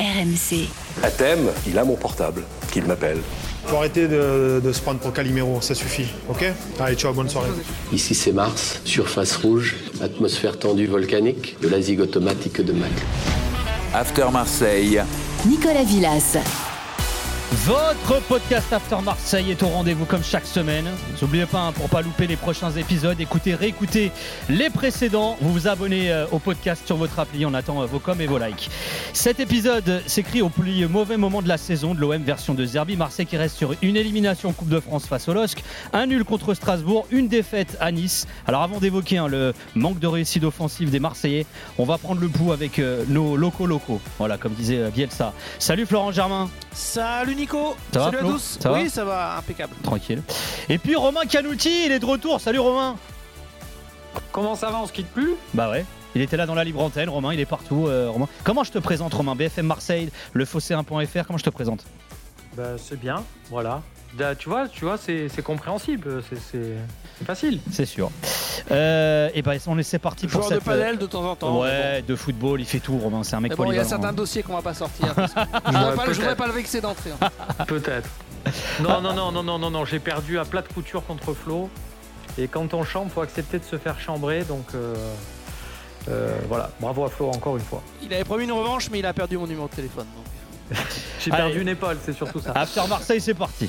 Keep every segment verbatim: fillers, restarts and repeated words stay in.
R M C. À thème, il a mon portable, qu'il m'appelle. Faut arrêter de, de se prendre pour Calimero, ça suffit, ok ? Allez, ciao, bonne soirée. Ici c'est Mars, surface rouge, atmosphère tendue volcanique, de la zig automatique de Mac. After Marseille. Nicolas Villas. Votre podcast After Marseille est au rendez-vous comme chaque semaine. N'oubliez pas, hein, pour ne pas louper les prochains épisodes, écoutez, réécoutez les précédents. Vous vous abonnez euh, au podcast sur votre appli. On attend euh, vos coms et vos likes. Cet épisode s'écrit au plus mauvais moment de la saison de l'O M version de Zerbi. Marseille qui reste sur une élimination Coupe de France face au L O S C, un nul contre Strasbourg, une défaite à Nice. Alors avant d'évoquer hein, le manque de réussite offensive des Marseillais, on va prendre le pouls avec euh, nos locaux locaux. Voilà, comme disait euh, Bielsa. Salut Florent Germain. Salut Nico. Ça Salut va, à Flo ? tous. Ça oui, va ça va, impeccable. Tranquille. Et puis Romain Canouti, il est de retour. Salut Romain. Comment ça va, on se quitte plus ? Bah ouais. Il était là dans la libre antenne, Romain, il est partout. Euh, Romain. Comment je te présente, Romain ? B F M Marseille, le fossé un point F R, comment je te présente ? Bah c'est bien, voilà. Da, tu vois, tu vois, c'est, c'est compréhensible, c'est, c'est, c'est facile. C'est sûr. Euh, et ben on est c'est parti pour Joueur cette... de padel de temps en temps. Ouais, bon. de football, il fait tout, Romain. C'est un mec Mais bon, il y polyvalent. a certains dossiers qu'on va pas sortir. Parce que je ne voudrais, pas- je voudrais pas le vexer d'entrée. En fait. Peut-être. Non, non, non, non, non, non, non, j'ai perdu à plat de couture contre Flo. Et quand on chambre, faut accepter de se faire chambrer, donc euh, euh, voilà. Bravo à Flo encore une fois. Il avait promis une revanche, mais il a perdu mon numéro de téléphone. Donc. J'ai Allez. perdu une épaule, c'est surtout ça. After Marseille, c'est parti.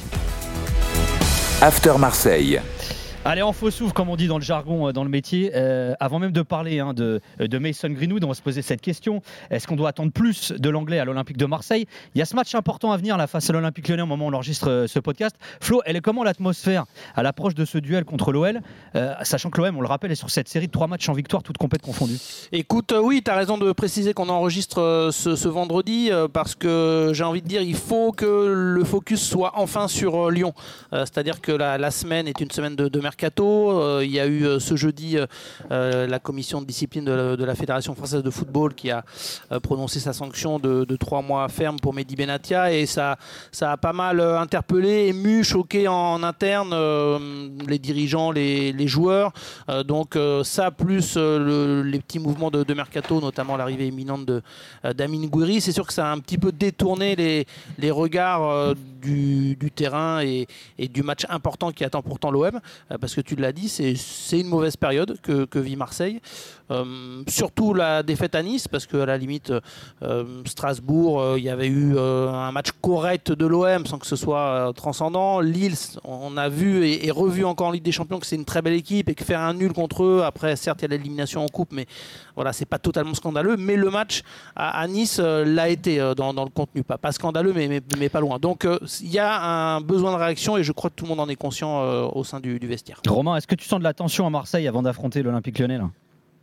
After Marseille. Allez, en faux souffle, comme on dit dans le jargon, euh, dans le métier. Euh, avant même de parler hein, de, de Mason Greenwood, on va se poser cette question. Est-ce qu'on doit attendre plus de l'anglais à l'Olympique de Marseille ? Il y a ce match important à venir là, face à l'Olympique Lyonnais au moment où on enregistre euh, ce podcast. Flo, elle est comment l'atmosphère à l'approche de ce duel contre l'O L, euh, sachant que l'O M, on le rappelle, est sur cette série de trois matchs en victoire, toutes compètes confondues. Écoute, euh, oui, tu as raison de préciser qu'on enregistre euh, ce, ce vendredi euh, parce que j'ai envie de dire il faut que le focus soit enfin sur euh, Lyon. Euh, c'est-à-dire que la, la semaine est une semaine de, de mercato. Euh, il y a eu euh, ce jeudi euh, la commission de discipline de la, de la Fédération française de football qui a euh, prononcé sa sanction de, de trois mois ferme pour Mehdi Benatia et ça, ça a pas mal euh, interpellé, ému, choqué en, en interne euh, les dirigeants, les, les joueurs. Euh, donc euh, ça plus euh, le, les petits mouvements de, de mercato, notamment l'arrivée imminente de euh, d'Amine Gouiri, c'est sûr que ça a un petit peu détourné les, les regards euh, du, du terrain et, et du match important qui attend pourtant l'O M, euh, parce que tu l'as dit, c'est, c'est une mauvaise période que, que vit Marseille. Euh, surtout la défaite à Nice, parce qu'à la limite, euh, Strasbourg, il euh, y avait eu euh, un match correct de l'O M sans que ce soit euh, transcendant. Lille, on a vu et, et revu encore en Ligue des Champions que c'est une très belle équipe et que faire un nul contre eux, après certes il y a l'élimination en coupe, mais voilà, c'est pas totalement scandaleux. Mais le match à, à Nice euh, l'a été euh, dans, dans le contenu, pas, pas scandaleux, mais, mais, mais pas loin. Donc il euh, y a un besoin de réaction et je crois que tout le monde en est conscient euh, au sein du, du vestiaire. Romain, est-ce que tu sens de la tension à Marseille avant d'affronter l'Olympique Lyonnais là ?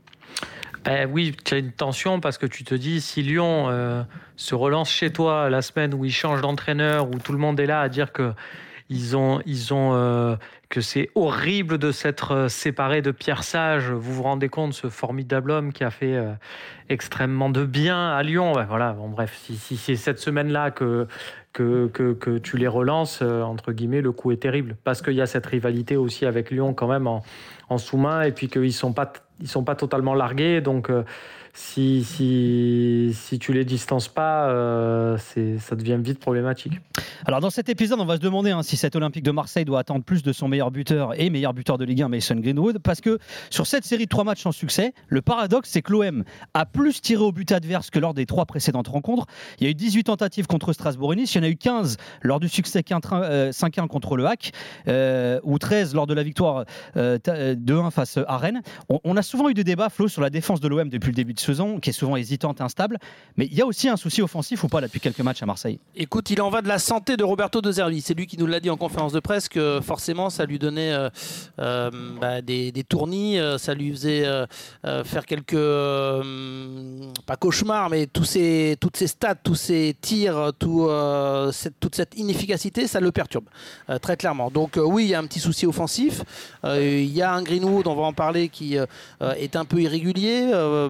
Eh oui, tu as une tension parce que tu te dis si Lyon euh, se relance chez toi la semaine où ils changent d'entraîneur, où tout le monde est là à dire que ils ont, ils ont, euh, que c'est horrible de s'être séparé de Pierre Sage. Vous vous rendez compte, ce formidable homme qui a fait euh, extrêmement de bien à Lyon. Ouais, voilà. Bon, bref, si, si c'est cette semaine-là que que, que, que tu les relances, euh, entre guillemets, le coup est terrible. Parce qu'il y a cette rivalité aussi avec Lyon quand même en, en sous-main et puis qu'ils ne sont pas, ils sont pas totalement largués. Donc, euh, si, si, si tu les distances pas, euh, c'est, ça devient vite problématique. Alors dans cet épisode, on va se demander hein, si cet Olympique de Marseille doit attendre plus de son meilleur buteur et meilleur buteur de Ligue un, Mason Greenwood, parce que sur cette série de trois matchs sans succès, le paradoxe c'est que l'O M a plus tiré au but adverse que lors des trois précédentes rencontres. Il y a eu dix-huit tentatives contre Strasbourg et Nice, il y en a eu quinze lors du succès cinq un contre le H A C, euh, ou treize lors de la victoire euh, deux un face à Rennes. On, on a souvent eu des débats, Flo, sur la défense de l'O M depuis le début de saison, qui est souvent hésitante, instable, mais il y a aussi un souci offensif ou pas là, depuis quelques matchs à Marseille. Écoute, il en va de la santé de Roberto De Zerbi. C'est lui qui nous l'a dit en conférence de presse que forcément ça lui donnait euh, euh, bah, des, des tournis, euh, ça lui faisait euh, euh, faire quelques euh, pas cauchemars, mais tous ces, toutes ces stats, tous ces tirs, tout, euh, cette, toute cette inefficacité, ça le perturbe euh, très clairement. Donc euh, oui, il y a un petit souci offensif. Euh, il y a un Greenwood, on va en parler, qui euh, est un peu irrégulier. Euh,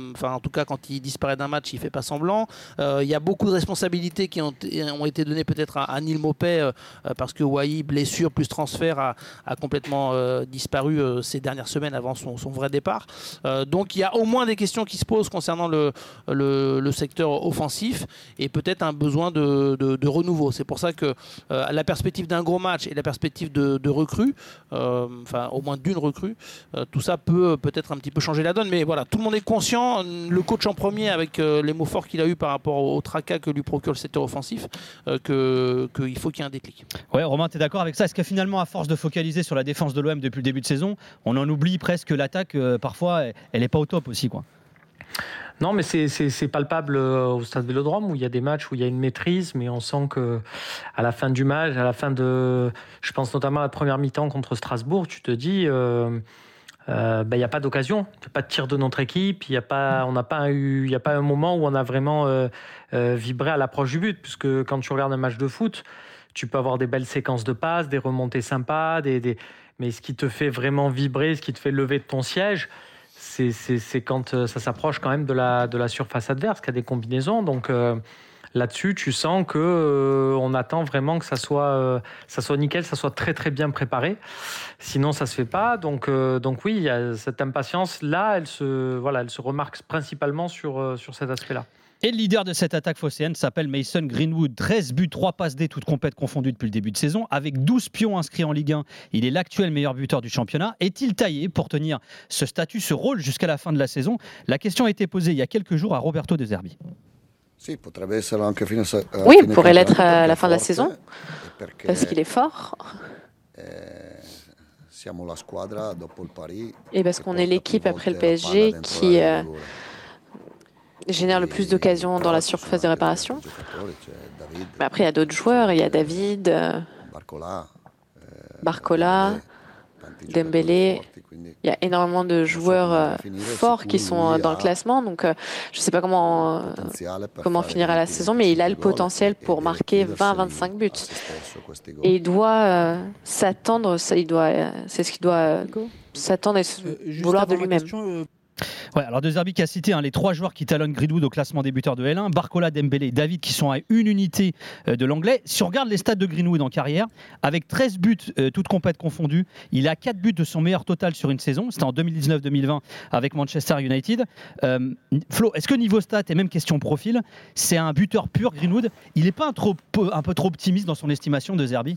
enfin en tout cas quand il disparaît d'un match, il fait pas semblant. Euh, il y a beaucoup de responsabilités qui ont, ont été données peut-être à, à Neil Maupay euh, parce que Wai, blessure plus transfert, a, a complètement euh, disparu euh, ces dernières semaines avant son, son vrai départ. Euh, donc il y a au moins des questions qui se posent concernant le, le, le secteur offensif et peut-être un besoin de, de, de renouveau. C'est pour ça que euh, la perspective d'un gros match et la perspective de, de recrues, euh, enfin au moins d'une recrue, euh, tout ça peut peut-être un petit peu changer la donne. Mais voilà, tout le monde est conscient, le coach en premier avec euh, les mots forts qu'il a eu par rapport au, au tracas que lui procure le secteur offensif, euh, que, qu'il faut qu'il y ait un déclic. Ouais, Romain, tu es d'accord avec ça? Est-ce que finalement, à force de focaliser sur la défense de l'O M depuis le début de saison, on en oublie presque que l'attaque, euh, parfois, elle n'est pas au top aussi, quoi? Non, mais c'est, c'est, c'est palpable au Stade Vélodrome où il y a des matchs où il y a une maîtrise, mais on sent que à la fin du match, à la fin de, je pense notamment à la première mi-temps contre Strasbourg, tu te dis, euh, euh, ben, il n'y a pas d'occasion, il n'y a pas de tir de notre équipe, il y a pas, on n'a pas eu, il n'y a pas un moment où on a vraiment euh, euh, vibré à l'approche du but, puisque quand tu regardes un match de foot, tu peux avoir des belles séquences de passes, des remontées sympas, des, des... mais ce qui te fait vraiment vibrer, ce qui te fait lever de ton siège, c'est, c'est, c'est quand ça s'approche quand même de la, de la surface adverse, qu'il y a des combinaisons. Donc euh, là-dessus, tu sens qu'on euh, attend vraiment que ça soit, euh, ça soit nickel, ça soit très très bien préparé. Sinon, ça ne se fait pas. Donc, euh, donc oui, il y a cette impatience-là, elle se, voilà, elle se remarque principalement sur, euh, sur cet aspect-là. Et le leader de cette attaque phocéenne s'appelle Mason Greenwood. treize buts, trois passes D, toutes compètes confondues depuis le début de saison. Avec douze pions inscrits en Ligue un, il est l'actuel meilleur buteur du championnat. Est-il taillé pour tenir ce statut, ce rôle jusqu'à la fin de la saison? La question a été posée il y a quelques jours à Roberto De Zerbi. Oui, il pourrait l'être à la fin de la saison, parce qu'il est fort. Et parce qu'on est l'équipe après le P S G qui euh, génère le plus d'occasions dans la surface de réparation. Mais après, il y a d'autres joueurs. Il y a David, euh, Barcola, Dembélé. Il y a énormément de joueurs euh, forts qui sont euh, dans le classement. Donc, euh, je ne sais pas comment, euh, comment finira la saison, mais il a le potentiel pour marquer vingt à vingt-cinq buts. Et il doit euh, s'attendre, ça, il doit, euh, c'est ce qu'il doit euh, s'attendre et se, euh, vouloir de lui-même. Question, euh... Ouais, alors De Zerbi qui a cité hein, les trois joueurs qui talonnent Greenwood au classement des buteurs de L un, Barcola, Dembélé et David qui sont à une unité euh, de l'anglais. Si on regarde les stats de Greenwood en carrière, avec treize buts, euh, toutes compètes confondues, il a quatre buts de son meilleur total sur une saison. C'était en deux mille dix-neuf deux mille vingt avec Manchester United. Euh, Flo, est-ce que niveau stats et même question profil, c'est un buteur pur Greenwood? Il n'est pas un, trop, un peu trop optimiste dans son estimation, De Zerbi?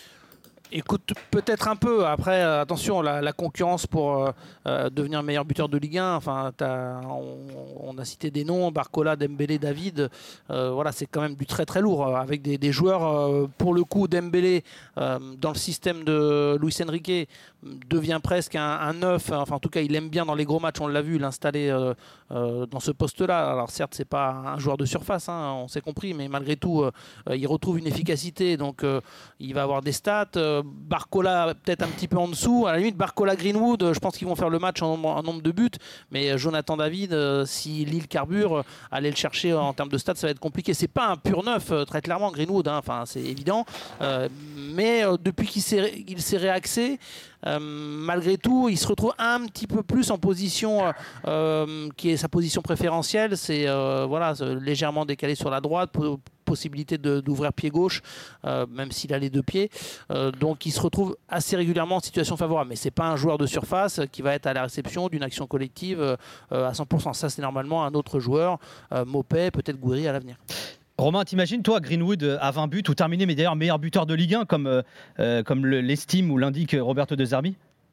Écoute, peut-être un peu. Après, euh, attention, la, la concurrence pour euh, euh, devenir meilleur buteur de Ligue un, enfin, on, on a cité des noms, Barcola, Dembélé, David. Euh, voilà, c'est quand même du très très lourd. Euh, avec des, des joueurs, euh, pour le coup, Dembélé, euh, dans le système de Luis Enrique, devient presque un, un neuf. Enfin, en tout cas, il aime bien dans les gros matchs, on l'a vu, l'installer euh, euh, dans ce poste-là. Alors certes, c'est pas un joueur de surface, hein, on s'est compris, mais malgré tout, euh, il retrouve une efficacité. Donc, euh, il va avoir des stats. Euh, Barcola peut-être un petit peu en dessous, à la limite Barcola Greenwood, je pense qu'ils vont faire le match en, en nombre de buts, mais Jonathan David, euh, si Lille carbure, euh, aller le chercher en termes de stats, ça va être compliqué. C'est pas un pur neuf, euh, très clairement Greenwood, hein, enfin c'est évident, euh, mais euh, depuis qu'il s'est, il s'est réaxé, Euh, malgré tout, il se retrouve un petit peu plus en position euh, qui est sa position préférentielle, c'est euh, voilà, légèrement décalé sur la droite, po- possibilité de, d'ouvrir pied gauche, euh, même s'il a les deux pieds. Euh, donc il se retrouve assez régulièrement en situation favorable. Mais c'est pas un joueur de surface qui va être à la réception d'une action collective euh, à cent pour cent. Ça, c'est normalement un autre joueur, euh, Maupay, peut-être Gouiri à l'avenir. Romain, t'imagines toi Greenwood à vingt buts ou terminé, mais d'ailleurs meilleur buteur de Ligue un comme, euh, comme le, l'estime ou l'indique Roberto De Zerbi?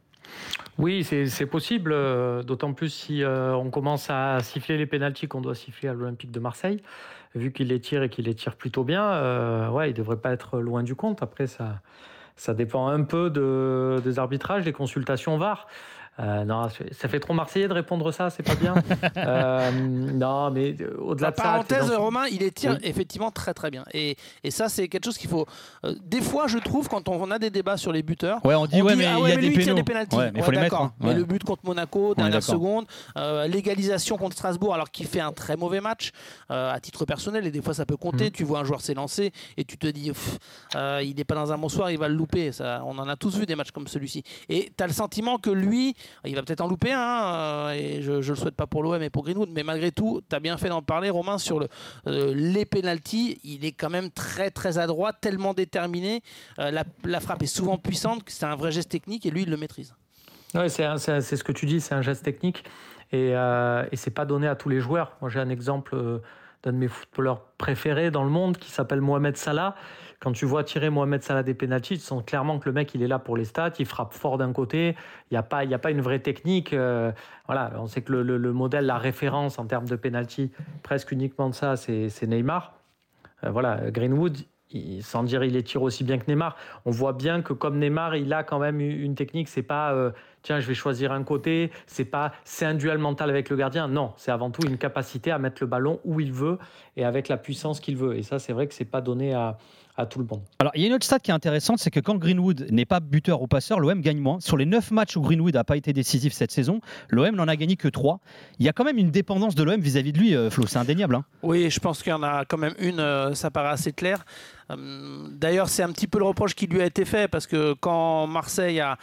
Oui, c'est, c'est possible, euh, d'autant plus si euh, on commence à siffler les pénaltys qu'on doit siffler à l'Olympique de Marseille. Vu qu'il les tire et qu'il les tire plutôt bien, euh, ouais, il ne devrait pas être loin du compte. Après, ça, ça dépend un peu de, des arbitrages, des consultations V A R. Euh, non, ça fait trop marseillais de répondre ça, c'est pas bien. euh, non, mais au-delà de ça... Parenthèse, dans... Romain, il les tire oui. effectivement très très bien. Et, et ça, c'est quelque chose qu'il faut... Euh, des fois, je trouve, quand on a des débats sur les buteurs... Ouais, on dit, on ouais, dit mais ah, il ouais, y a des pénaux. Tire des pénaltys. Ouais, mais il faut ouais, les mettre. Hein. Mais ouais. le but contre Monaco, dernière seconde, euh, l'égalisation contre Strasbourg, alors qu'il fait un très mauvais match, euh, à titre personnel, et des fois ça peut compter. Mmh. Tu vois un joueur s'élancer et tu te dis, pff, euh, il n'est pas dans un bon soir, il va le louper. Ça, on en a tous vu des matchs comme celui-ci. Et tu as le sentiment que lui, il va peut-être en louper un, hein, et je ne le souhaite pas pour l'O M et pour Greenwood, mais malgré tout, tu as bien fait d'en parler, Romain, sur le, euh, les pénaltys. Il est quand même très très adroit, tellement déterminé. Euh, la, la frappe est souvent puissante, c'est un vrai geste technique et lui, il le maîtrise. Ouais, c'est, un, c'est, c'est ce que tu dis, c'est un geste technique et, euh, et c'est pas donné à tous les joueurs. Moi, j'ai un exemple euh, d'un de mes footballeurs préférés dans le monde qui s'appelle Mohamed Salah. Quand tu vois tirer Mohamed Salah des pénaltys, tu sens clairement que le mec, il est là pour les stats, il frappe fort d'un côté, il n'y a pas, il y a pas une vraie technique. Euh, voilà, on sait que le, le, le modèle, la référence en termes de pénalty, presque uniquement de ça, c'est, c'est Neymar. Euh, voilà, Greenwood, il, sans dire il les tire aussi bien que Neymar, on voit bien que comme Neymar, il a quand même une technique, c'est pas euh, tiens, je vais choisir un côté, c'est pas c'est un duel mental avec le gardien, non, c'est avant tout une capacité à mettre le ballon où il veut et avec la puissance qu'il veut. Et ça, c'est vrai que c'est pas donné à, à tout le monde. Alors, il y a une autre stat qui est intéressante, c'est que quand Greenwood n'est pas buteur ou passeur, l'O M gagne moins. Sur les neuf matchs où Greenwood n'a pas été décisif cette saison, l'O M n'en a gagné que trois. Il y a quand même une dépendance de l'O M vis-à-vis de lui, Flo, c'est indéniable. Hein. Oui, je pense qu'il y en a quand même une, ça paraît assez clair. D'ailleurs, c'est un petit peu le reproche qui lui a été fait parce que quand Marseille a,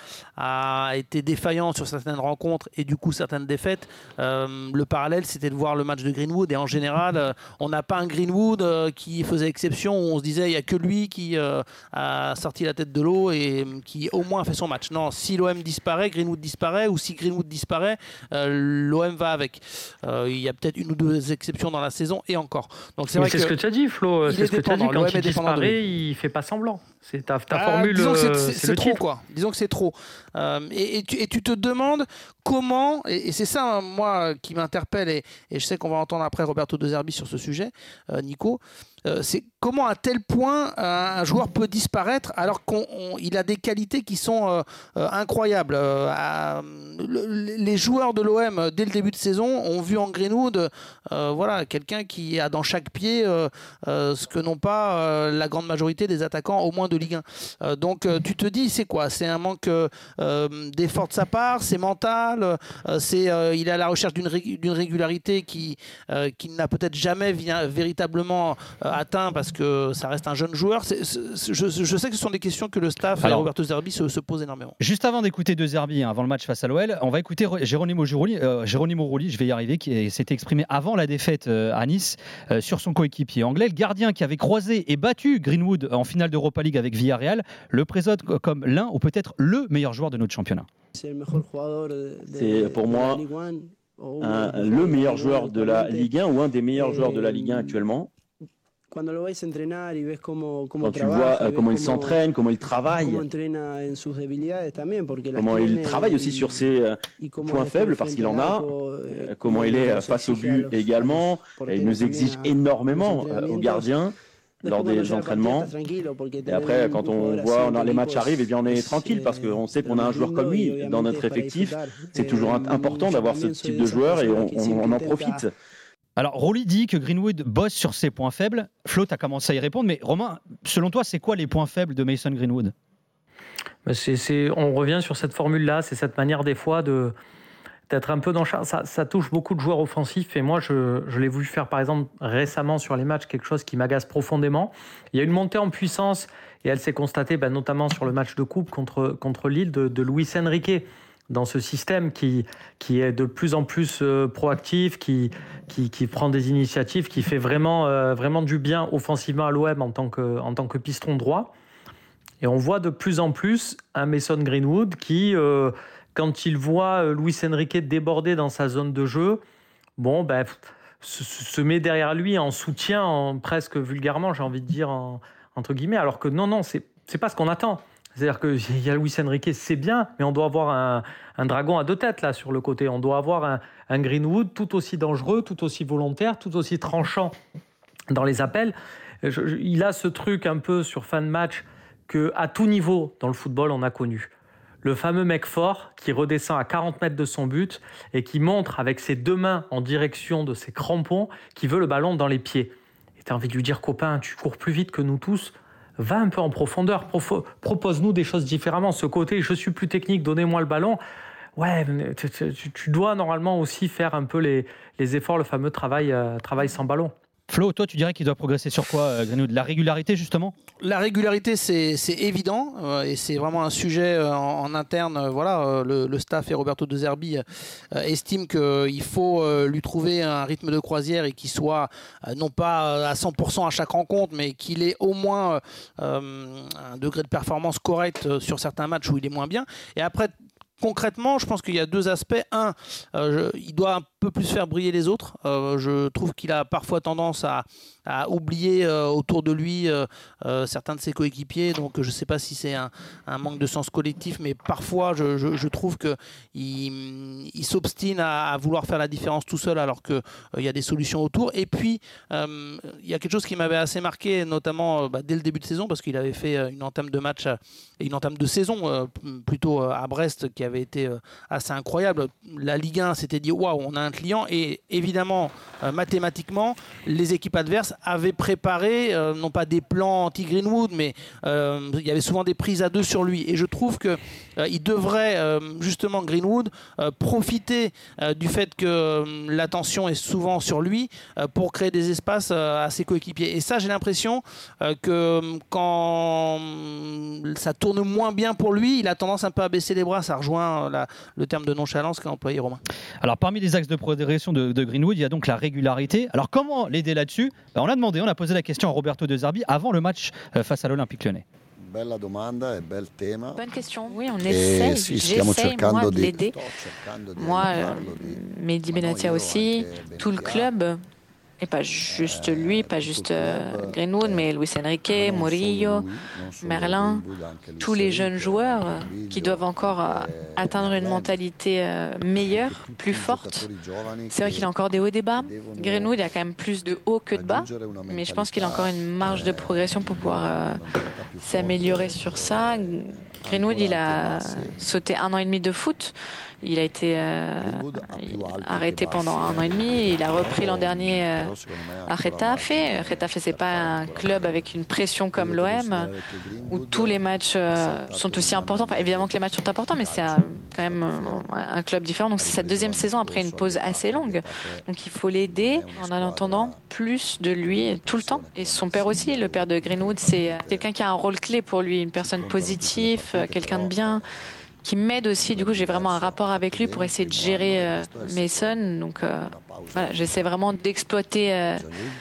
a été défaillant sur certaines rencontres et du coup certaines défaites, euh, le parallèle c'était de voir le match de Greenwood et en général, euh, on n'a pas un Greenwood euh, qui faisait exception où on se disait il n'y a que lui qui euh, a sorti la tête de l'eau et euh, qui au moins a fait son match. Non, si l'O M disparaît, Greenwood disparaît ou si Greenwood disparaît, euh, l'O M va avec. Euh, il y a peut-être une ou deux exceptions dans la saison et encore. Donc c'est Mais vrai c'est que ce que tu as dit, Flo. C'est ce que tu as dit quand il disparaît. Il fait pas semblant. C'est ta, ta ah, formule. Disons que c'est, c'est, c'est c'est trop, quoi. Disons que c'est trop. Euh, et, et, tu, et tu te demandes comment, et, et c'est ça, hein, moi, qui m'interpelle, et, et je sais qu'on va entendre après Roberto De Zerbi sur ce sujet, euh, Nico, euh, c'est comment à tel point euh, un joueur peut disparaître alors qu'il a des qualités qui sont euh, euh, incroyables. Euh, à, le, les joueurs de l'O M, dès le début de saison, ont vu en Greenwood euh, voilà, quelqu'un qui a dans chaque pied euh, euh, ce que n'ont pas euh, la grande majorité des attaquants, au moins de Ligue un. Euh, donc euh, tu te dis, c'est quoi ? C'est un manque euh, d'effort de sa part, c'est mental, euh, c'est, euh, il est à la recherche d'une, ré, d'une régularité qui, euh, qu'il n'a peut-être jamais vient, véritablement euh, atteint parce que ça reste un jeune joueur. C'est, c'est, je, je sais que ce sont des questions que le staff Alors, et Roberto De Zerbi se, se posent énormément. Juste avant d'écouter De Zerbi, hein, avant le match face à l'O L, on va écouter Geronimo Rulli, euh, Geronimo Rulli, je vais y arriver, qui s'était exprimé avant la défaite euh, à Nice euh, sur son coéquipier anglais, le gardien qui avait croisé et battu Greenwood en finale d'Europa League avec Villarreal, le présente comme l'un ou peut-être le meilleur joueur de notre championnat. C'est pour moi un, le meilleur joueur de la Ligue un ou un des meilleurs joueurs de la Ligue un actuellement. Quand tu vois euh, comment il s'entraîne, comment il travaille, comment il travaille aussi sur ses euh, points faibles parce qu'il en a, euh, comment il est face au but également, et il nous exige énormément euh, aux gardiens lors des entraînements. Et après, quand on voit on a, les matchs arrivent, et bien on est tranquille parce qu'on sait qu'on a un joueur comme lui dans notre effectif. C'est toujours important d'avoir ce type de joueur et on, on, on en profite. Alors, Rulli dit que Greenwood bosse sur ses points faibles. Flo, tu as commencé à y répondre, mais Romain, selon toi, c'est quoi les points faibles de Mason Greenwood ? c'est, c'est, On revient sur cette formule-là, c'est cette manière des fois de, d'être un peu dans... Ça, ça touche beaucoup de joueurs offensifs et moi, je, je l'ai vu faire par exemple récemment sur les matchs, quelque chose qui m'agace profondément. Il y a une montée en puissance et elle s'est constatée ben, notamment sur le match de coupe contre, contre Lille de, de Luis Enrique. Dans ce système qui, qui est de plus en plus euh, proactif, qui, qui, qui prend des initiatives, qui fait vraiment, euh, vraiment du bien offensivement à l'O M en tant que, en tant que piston droit. Et on voit de plus en plus un Mason Greenwood qui, euh, quand il voit Luis Enrique déborder dans sa zone de jeu, bon, ben, se, se met derrière lui en soutien, en, presque vulgairement, j'ai envie de dire, en, entre guillemets, alors que non, non, c'est, c'est pas ce qu'on attend. C'est-à-dire qu'il y a Luis Enrique, c'est bien, mais on doit avoir un, un dragon à deux têtes là sur le côté. On doit avoir un, un Greenwood tout aussi dangereux, tout aussi volontaire, tout aussi tranchant dans les appels. Je, je, il a ce truc un peu sur fin de match qu'à tout niveau dans le football, on a connu. Le fameux mec fort qui redescend à quarante mètres de son but et qui montre avec ses deux mains en direction de ses crampons qu'il veut le ballon dans les pieds. Et tu as envie de lui dire, copain, tu cours plus vite que nous tous. Va un peu en profondeur, Profo- propose-nous des choses différemment. Ce côté, je suis plus technique, donnez-moi le ballon. Ouais, tu, tu, tu dois normalement aussi faire un peu les, les efforts, le fameux travail, euh, travail sans ballon. Flo, toi, tu dirais qu'il doit progresser sur quoi, euh, Greenwood ? La régularité, justement ? La régularité, c'est, c'est évident euh, et c'est vraiment un sujet euh, en, en interne. Euh, voilà, euh, le, le staff et Roberto De Zerbi euh, estiment qu'il faut euh, lui trouver un rythme de croisière et qu'il soit euh, non pas à cent pour cent à chaque rencontre, mais qu'il ait au moins euh, un degré de performance correct sur certains matchs où il est moins bien. Et après, concrètement, je pense qu'il y a deux aspects. Un, euh, je, il doit un peu plus faire briller les autres. Euh, je trouve qu'il a parfois tendance à, à oublier euh, autour de lui euh, euh, certains de ses coéquipiers. Donc je ne sais pas si c'est un, un manque de sens collectif, mais parfois je, je, je trouve qu'il il s'obstine à, à vouloir faire la différence tout seul alors qu'il euh, y a des solutions autour. Et puis, euh, il y a quelque chose qui m'avait assez marqué, notamment euh, bah, dès le début de saison, parce qu'il avait fait une entame de match et une entame de saison euh, plutôt à Brest qui avait été euh, assez incroyable. La Ligue un s'était dit waouh, on a un client, et évidemment, euh, mathématiquement, les équipes adverses avaient préparé, euh, non pas des plans anti-Greenwood, mais euh, il y avait souvent des prises à deux sur lui. Et je trouve qu'il euh, devrait, euh, justement, Greenwood, euh, profiter euh, du fait que euh, l'attention est souvent sur lui euh, pour créer des espaces euh, à ses coéquipiers. Et ça, j'ai l'impression euh, que quand ça tourne moins bien pour lui, il a tendance un peu à baisser les bras. Ça rejoint la, le terme de nonchalance qu'a employé Romain. Alors, parmi les axes de progression de, de Greenwood, il y a donc la régularité. Alors, comment l'aider là-dessus ? Ben, on a demandé, on a posé la question à Roberto De Zerbi avant le match euh, face à l'Olympique Lyonnais. Bella domanda e bel tema. Bonne question. Oui, on essaie. Sì, J'essaie, moi, de l'aider. Moi, euh, Mehdi Benatia aussi, tout le club. Et pas juste lui, pas juste euh, Greenwood, mais Luis Enrique, Murillo, Merlin, tous les jeunes joueurs euh, qui doivent encore euh, atteindre une mentalité euh, meilleure, plus forte. C'est vrai qu'il a encore des hauts et des bas. Greenwood, il y a quand même plus de hauts que de bas, mais je pense qu'il a encore une marge de progression pour pouvoir euh, s'améliorer sur ça. Greenwood, il a sauté un an et demi de foot. Il a été euh, arrêté pendant un an et demi. Il a repris l'an dernier euh, à Getafe. Getafe, c'est pas un club avec une pression comme l'O M où tous les matchs euh, sont aussi importants. Enfin, évidemment que les matchs sont importants, mais c'est un, quand même un, un club différent. Donc c'est sa deuxième saison après une pause assez longue. Donc il faut l'aider en attendant plus de lui tout le temps. Et son père aussi, le père de Greenwood, c'est quelqu'un qui a un rôle clé pour lui, une personne positive, quelqu'un de bien, qui m'aide aussi. Du coup, j'ai vraiment un rapport avec lui pour essayer de gérer euh, Mason. Donc, euh, voilà, j'essaie vraiment d'exploiter euh,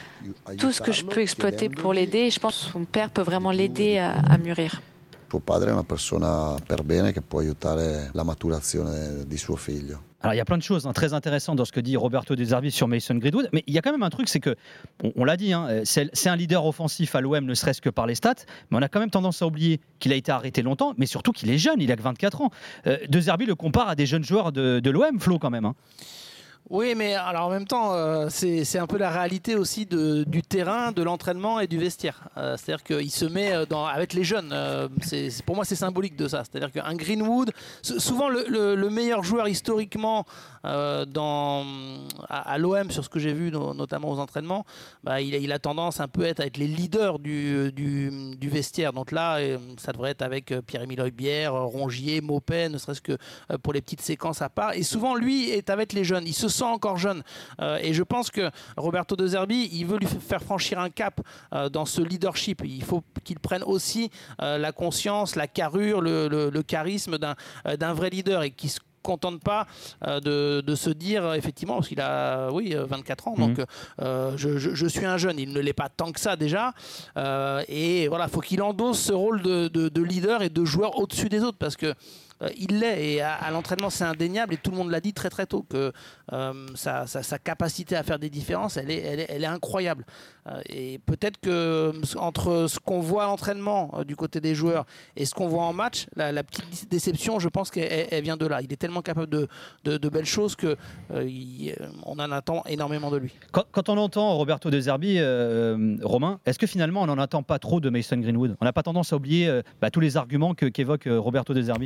tout ce que je peux exploiter pour l'aider. Et je pense que son père peut vraiment l'aider à, à mûrir. Suo padre è una persona per bene che può aiutare la maturazione di suo figlio. Alors il y a plein de choses hein, très intéressantes dans ce que dit Roberto De Zerbi sur Mason Greenwood, mais il y a quand même un truc, c'est que, on, on l'a dit, hein, c'est, c'est un leader offensif à l'O M, ne serait-ce que par les stats, mais on a quand même tendance à oublier qu'il a été arrêté longtemps, mais surtout qu'il est jeune, il a que vingt-quatre ans. Euh, De Zerbi le compare à des jeunes joueurs de, de l'O M, Flo, quand même. Hein. Oui, mais alors en même temps, euh, c'est, c'est un peu la réalité aussi de, du terrain, de l'entraînement et du vestiaire. Euh, c'est-à-dire qu'il se met dans, avec les jeunes. Euh, c'est, c'est, pour moi, c'est symbolique de ça. C'est-à-dire qu'un Greenwood, souvent le, le, le meilleur joueur historiquement euh, dans, à, à l'O M, sur ce que j'ai vu, no, notamment aux entraînements, bah, il, il a tendance un peu à être, à être les leaders du, du, du vestiaire. Donc là, ça devrait être avec Pierre-Emile Højbjerg, Rongier, Maupay, ne serait-ce que pour les petites séquences à part. Et souvent, lui est avec les jeunes. Il se sent encore jeune euh, et je pense que Roberto De Zerbi, il veut lui faire franchir un cap euh, dans ce leadership. Il faut qu'il prenne aussi euh, la conscience, la carrure, le, le, le charisme d'un, euh, d'un vrai leader et qui se contente pas euh, de, de se dire effectivement, parce qu'il a oui vingt-quatre ans, donc mmh. euh, je, je, je suis un jeune, il ne l'est pas tant que ça déjà, euh, et voilà, faut qu'il endosse ce rôle de, de, de leader et de joueur au-dessus des autres, parce que Euh, il l'est, et à, à l'entraînement c'est indéniable, et tout le monde l'a dit très très tôt que euh, sa, sa, sa capacité à faire des différences, elle est, elle est, elle est incroyable. Euh, et peut-être que entre ce qu'on voit à l'entraînement euh, du côté des joueurs et ce qu'on voit en match, la, la petite déception, je pense qu'elle elle, elle vient de là. Il est tellement capable de, de, de belles choses que euh, il, on en attend énormément de lui. Quand, quand on entend Roberto De Zerbi, euh, Romain, est-ce que finalement on n'en attend pas trop de Mason Greenwood ? On n'a pas tendance à oublier euh, bah, tous les arguments que, qu'évoque euh, Roberto De Zerbi ?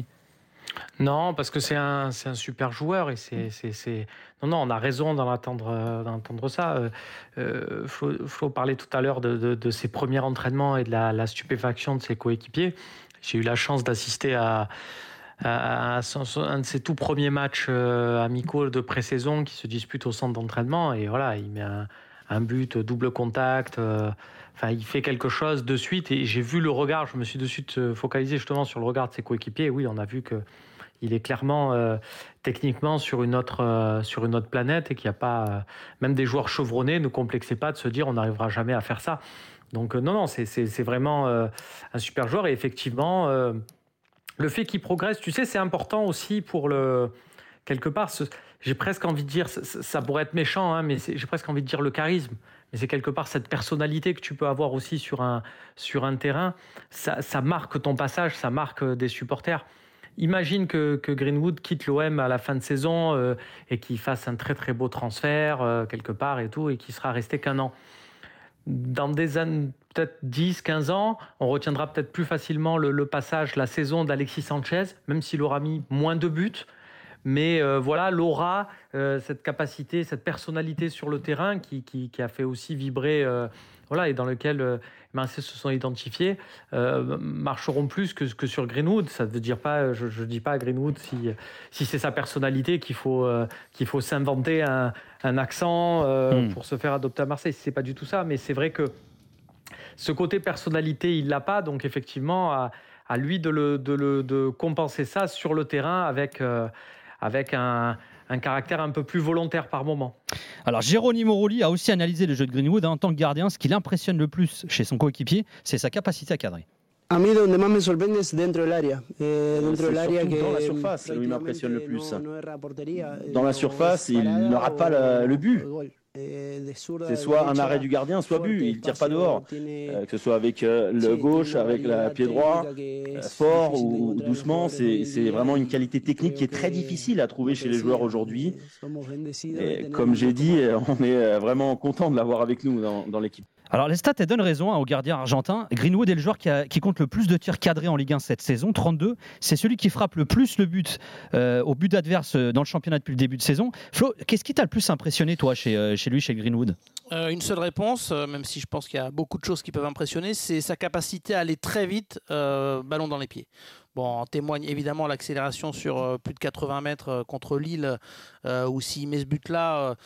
Non, parce que c'est un, c'est un super joueur et c'est, c'est, c'est... Non, non, on a raison d'en attendre, d'en attendre ça. Euh, Flo, Flo parlait tout à l'heure de, de, de ses premiers entraînements et de la, la stupéfaction de ses coéquipiers. J'ai eu la chance d'assister à, à, à son, un de ses tout premiers matchs euh, amicaux de pré-saison qui se disputent au centre d'entraînement et voilà, il met un, un but, double contact. Euh, enfin, il fait quelque chose de suite. Et j'ai vu le regard. Je me suis de suite focalisé justement sur le regard de ses coéquipiers. Et oui, on a vu que il est clairement euh, techniquement sur une autre euh, sur une autre planète et qu'il n'y a pas euh, même des joueurs chevronnés ne complexaient pas de se dire on n'arrivera jamais à faire ça. Donc euh, non non c'est c'est, c'est vraiment euh, un super joueur et effectivement euh, le fait qu'il progresse, tu sais, c'est important aussi pour le quelque part. Ce, j'ai presque envie de dire ça, ça pourrait être méchant, hein, mais c'est, j'ai presque envie de dire le charisme. Mais c'est quelque part cette personnalité que tu peux avoir aussi sur un sur un terrain. Ça, ça marque ton passage, ça marque des supporters. Imagine que, que Greenwood quitte l'O M à la fin de saison euh, et qu'il fasse un très très beau transfert euh, quelque part et tout et qu'il sera resté qu'un an. Dans des années, peut-être dix, quinze ans, on retiendra peut-être plus facilement le, le passage, la saison d'Alexis Sanchez, même s'il aura mis moins de buts. Mais euh, voilà, l'aura, euh, cette capacité, cette personnalité sur le terrain qui, qui, qui a fait aussi vibrer, euh, voilà, et dans lequel euh, Marseille se sont identifiés, euh, marcheront plus que, que sur Greenwood. Ça ne veut dire pas, je ne dis pas à Greenwood si, si c'est sa personnalité qu'il faut, euh, qu'il faut s'inventer un, un accent euh, mmh. pour se faire adopter à Marseille. Ce n'est pas du tout ça, mais c'est vrai que ce côté personnalité, il ne l'a pas. Donc effectivement, à, à lui de, le, de, le, de compenser ça sur le terrain avec... Euh, avec un, un caractère un peu plus volontaire par moment. Alors, Geronimo Rulli a aussi analysé le jeu de Greenwood. Hein, en tant que gardien, ce qui l'impressionne le plus chez son coéquipier, c'est sa capacité à cadrer. A mí donde más me sorprende es dentro del área. Eh, dentro del área que dans la surface, où il m'impressionne le plus. Dans la surface, il ne rate pas le, le but. C'est soit un arrêt du gardien, soit but. Il ne tire pas dehors. Euh, que ce soit avec euh, le gauche, avec le pied droit, euh, fort ou doucement. C'est, c'est vraiment une qualité technique qui est très difficile à trouver chez les joueurs aujourd'hui. Et comme j'ai dit, on est vraiment content de l'avoir avec nous dans, dans l'équipe. Alors les stats elles donnent raison hein, au gardien argentin. Greenwood est le joueur qui, a, qui compte le plus de tirs cadrés en Ligue un cette saison, trente-deux. C'est celui qui frappe le plus le but euh, au but adverse dans le championnat depuis le début de saison. Flo, qu'est-ce qui t'a le plus impressionné toi chez, euh, chez lui, chez Greenwood ? euh, Une seule réponse, euh, même si je pense qu'il y a beaucoup de choses qui peuvent impressionner, c'est sa capacité à aller très vite, euh, ballon dans les pieds. Bon, en témoigne évidemment l'accélération sur euh, plus de quatre-vingts mètres euh, contre Lille, euh, où s'il met ce but-là... Euh,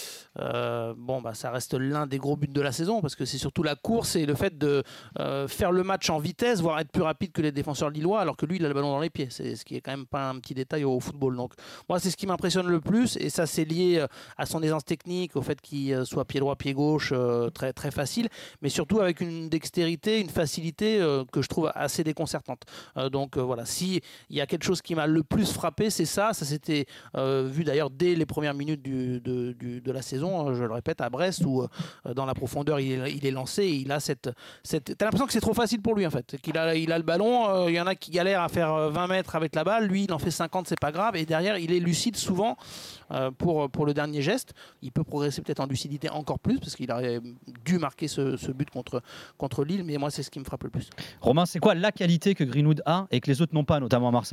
Euh, bon, bah, ça reste l'un des gros buts de la saison parce que c'est surtout la course et le fait de euh, faire le match en vitesse, voire être plus rapide que les défenseurs lillois, alors que lui il a le ballon dans les pieds. C'est ce qui est quand même pas un petit détail au football. Donc, moi, c'est ce qui m'impressionne le plus et ça, c'est lié à son aisance technique, au fait qu'il soit pied droit, pied gauche, euh, très, très facile, mais surtout avec une dextérité, une facilité euh, que je trouve assez déconcertante. Euh, donc, euh, voilà, s'il y a quelque chose qui m'a le plus frappé, c'est ça. Ça s'était euh, vu d'ailleurs dès les premières minutes du, de, du, de la saison. Je le répète, à Brest, où euh, dans la profondeur il est, il est lancé, et il a cette, cette... T'as l'impression que c'est trop facile pour lui en fait, qu'il a, il a le ballon, euh, il y en a qui galèrent à faire vingt mètres avec la balle, lui il en fait cinquante, c'est pas grave, et derrière il est lucide souvent euh, pour, pour le dernier geste. Il peut progresser peut-être en lucidité encore plus, parce qu'il aurait dû marquer ce, ce but contre, contre Lille, mais moi c'est ce qui me frappe le plus. Romain, c'est quoi la qualité que Greenwood a et que les autres n'ont pas, notamment à Marseille ?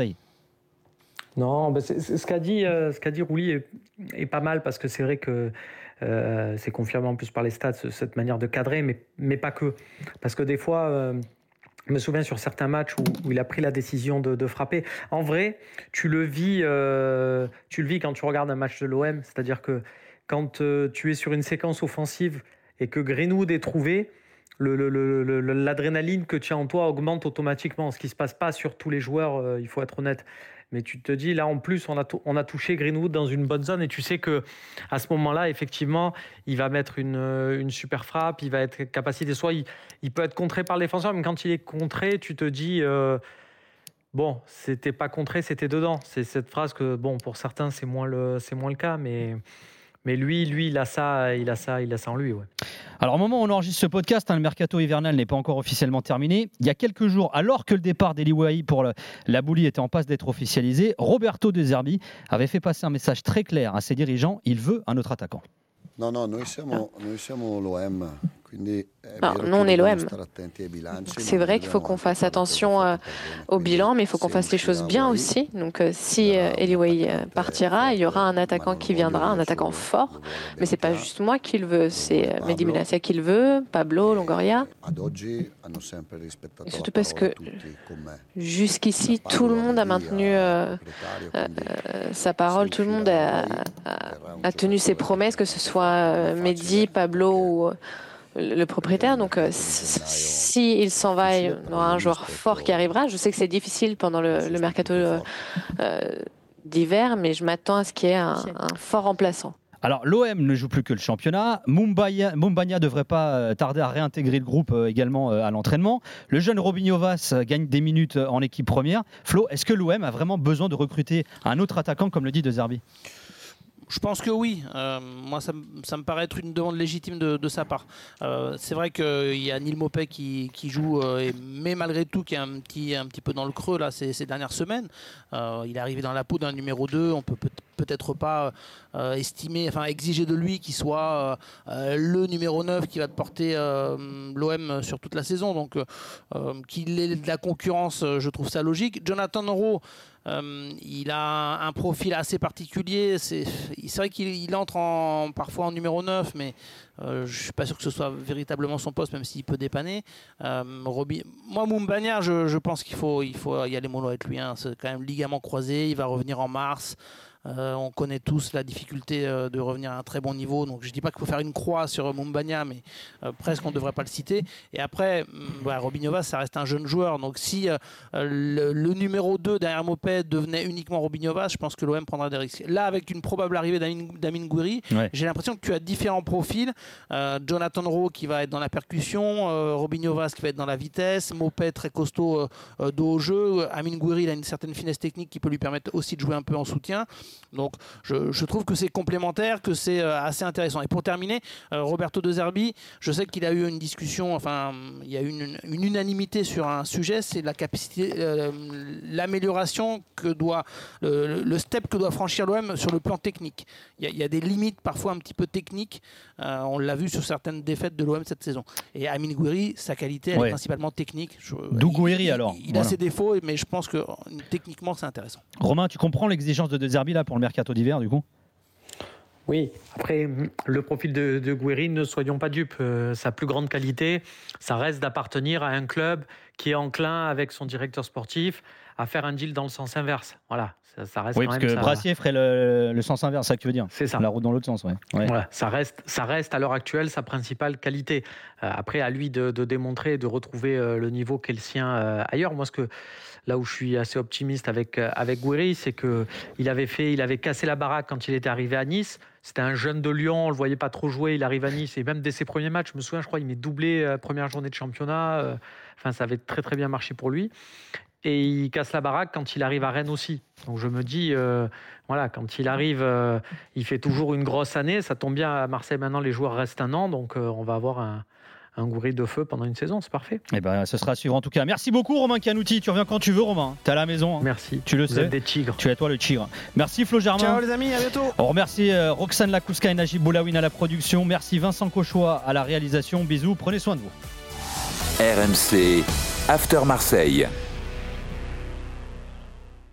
Non, bah c'est, c'est, ce qu'a dit, euh, ce qu'a dit Rulli est, est pas mal, parce que c'est vrai que euh, c'est confirmé en plus par les stats, cette manière de cadrer, mais, mais pas que. Parce que des fois, euh, je me souviens sur certains matchs où, où il a pris la décision de, de frapper. En vrai, tu le vis, euh, tu le vis quand tu regardes un match de l'O M, c'est-à-dire que quand euh, tu es sur une séquence offensive et que Greenwood est trouvé, Le, le, le, le, l'adrénaline que tu as en toi augmente automatiquement, ce qui ne se passe pas sur tous les joueurs, euh, il faut être honnête. Mais tu te dis, là en plus, on a, t- on a touché Greenwood dans une bonne zone, et tu sais qu'à ce moment-là, effectivement, il va mettre une, une super frappe, il va être capacité, soit il, il peut être contré par le défenseur, mais quand il est contré, tu te dis, euh, bon, c'était pas contré, c'était dedans. C'est cette phrase que, bon, pour certains, c'est moins le, c'est moins le cas, mais... Mais lui, lui, il a ça, il a ça, il a ça en lui, ouais. Alors, au moment où on enregistre ce podcast, hein, le mercato hivernal n'est pas encore officiellement terminé. Il y a quelques jours, alors que le départ d'Eli Wahi pour le, la Bouli était en passe d'être officialisé, Roberto De Zerbi avait fait passer un message très clair à ses dirigeants. Il veut un autre attaquant. No, no, noi siamo, noi siamo l'O M. Alors, nous, on est l'O M. C'est vrai qu'il faut qu'on fasse attention euh, au bilan, mais il faut qu'on fasse les choses bien aussi. Donc, euh, si euh, Eliway euh, partira, il y aura un attaquant qui viendra, un attaquant fort. Mais c'est pas juste moi qui le veux, c'est euh, Mehdi Benassia qui le veut, Pablo, Longoria. Et surtout parce que jusqu'ici, tout le monde a maintenu euh, euh, sa parole, tout le monde a, a, a tenu ses promesses, que ce soit euh, Mehdi, Pablo ou le propriétaire. Donc euh, si il s'en va, il y aura un joueur fort qui arrivera. Je sais que c'est difficile pendant le, le mercato euh, euh, d'hiver, mais je m'attends à ce qu'il y ait un, un fort remplaçant. Alors l'O M ne joue plus que le championnat. Mumbaya ne devrait pas tarder à réintégrer le groupe également à l'entraînement. Le jeune Robinho Vaz gagne des minutes en équipe première. Flo, est-ce que l'O M a vraiment besoin de recruter un autre attaquant comme le dit De Zerbi ? Je pense que oui. Euh, moi, ça, ça me paraît être une demande légitime de, de sa part. Euh, c'est vrai qu'il y a Neal Maupay qui, qui joue, euh, et, mais malgré tout, qui est un petit, un petit peu dans le creux là, ces, ces dernières semaines. Euh, il est arrivé dans la peau d'un numéro deux. On peut peut- peut-être pas euh, estimer, enfin exiger de lui qu'il soit euh, le numéro neuf qui va te porter euh, l'O M sur toute la saison. Donc, euh, qu'il ait de la concurrence, je trouve ça logique. Jonathan Rowe, Euh, il a un profil assez particulier. C'est, c'est vrai qu'il il entre en, parfois en numéro neuf, mais euh, je ne suis pas sûr que ce soit véritablement son poste, même s'il peut dépanner. Euh, Roby, moi, Mumbagna, je, je pense qu'il faut, il faut y aller mollo avec lui. Hein. C'est quand même ligament croisé. Il va revenir en mars. Euh, on connaît tous la difficulté euh, de revenir à un très bon niveau, donc je ne dis pas qu'il faut faire une croix sur Mumbagna, mais euh, presque on ne devrait pas le citer. Et après, bah, Robinho Vaz, ça reste un jeune joueur, donc si euh, le, le numéro deux derrière Maupay devenait uniquement Robinho Vaz, je pense que l'O M prendra des risques. Là, avec une probable arrivée d'Amin, d'Amin Gouiri, ouais. J'ai l'impression que tu as différents profils. Euh, Jonathan Rowe qui va être dans la percussion, euh, Robinho Vaz qui va être dans la vitesse, Maupay très costaud euh, dos au jeu, Amin Gouiri il a une certaine finesse technique qui peut lui permettre aussi de jouer un peu en soutien. Donc je, je trouve que c'est complémentaire, que c'est euh, assez intéressant. Et pour terminer, euh, Roberto De Zerbi, je sais qu'il a eu une discussion, enfin il y a eu une, une unanimité sur un sujet, c'est la capacité, euh, l'amélioration que doit, le, le step que doit franchir l'O M sur le plan technique. Il y a, il y a des limites parfois un petit peu techniques, euh, on l'a vu sur certaines défaites de l'O M cette saison. Et Amin Gouiri, sa qualité, elle ouais. est principalement technique. D'où Gouiri alors Il, il voilà. a ses défauts, mais je pense que techniquement c'est intéressant. Romain, tu comprends l'exigence de De Zerbi là pour le mercato d'hiver du coup ? Oui, après le profil de, de Gouiri, ne soyons pas dupes, euh, sa plus grande qualité, ça reste d'appartenir à un club qui est enclin avec son directeur sportif à faire un deal dans le sens inverse. Voilà, ça, ça reste. Oui, quand parce même que ça... Brassier ferait le, le sens inverse, c'est ça que tu veux dire ? C'est ça. La route dans l'autre sens, ouais. ouais. Voilà, ça reste, ça reste à l'heure actuelle sa principale qualité. Euh, après, à lui de, de démontrer et de retrouver euh, le niveau qu'est le sien euh, ailleurs. Moi, ce que là où je suis assez optimiste avec avec Gouiri, c'est que il avait fait, il avait cassé la baraque quand il était arrivé à Nice. C'était un jeune de Lyon, on le voyait pas trop jouer. Il arrive à Nice et même dès ses premiers matchs, je me souviens, je crois, il met doublé euh, première journée de championnat. Euh, enfin, ça avait très très bien marché pour lui. Et il casse la baraque quand il arrive à Rennes aussi. Donc je me dis, euh, voilà, quand il arrive, euh, il fait toujours une grosse année. Ça tombe bien à Marseille maintenant, les joueurs restent un an, donc euh, on va avoir un. Un Gouiri de feu pendant une saison, c'est parfait. Eh ben, ce sera à suivre en tout cas. Merci beaucoup Romain Canouti, tu reviens quand tu veux Romain. T'es à la maison. Hein. Merci. Tu le Vous sais. êtes des tigres. Tu es toi le tigre. Merci Flo Germain. Ciao les amis, à bientôt. On remercie euh, Roxane Lakouska et Najib Boulawin à la production. Merci Vincent Cauchois à la réalisation. Bisous, prenez soin de vous. R M C After Marseille.